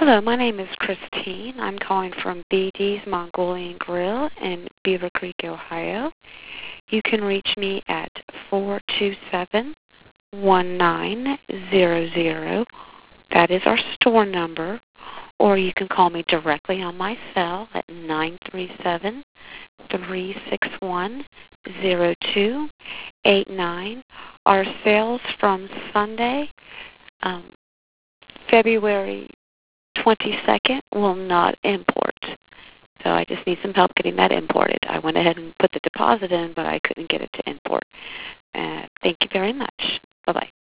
Hello, my name is Christine. I'm calling from BD's Mongolian Grill in Beaver Creek, Ohio. You can reach me at 427-1900. That is our store number. Or you can call me directly on my cell at 937-361-0289. Our sales from Sunday, February 22nd, will not import. So I just need some help getting that imported. I went ahead and put the deposit in, but I couldn't get it to import. Thank you very much. Bye-bye.